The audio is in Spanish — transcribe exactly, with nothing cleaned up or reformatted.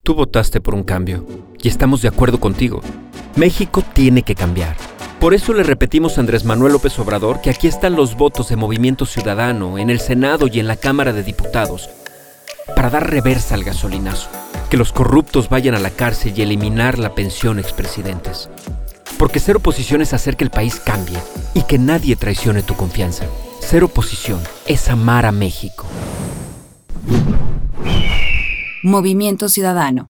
Tú votaste por un cambio y estamos de acuerdo contigo. México tiene que cambiar. Por eso le repetimos a Andrés Manuel López Obrador que aquí están los votos de Movimiento Ciudadano en el Senado y en la Cámara de Diputados para dar reversa al gasolinazo, que los corruptos vayan a la cárcel y eliminar la pensión a expresidentes. Porque ser oposición es hacer que el país cambie y que nadie traicione tu confianza. Ser oposición es amar a México. Movimiento Ciudadano.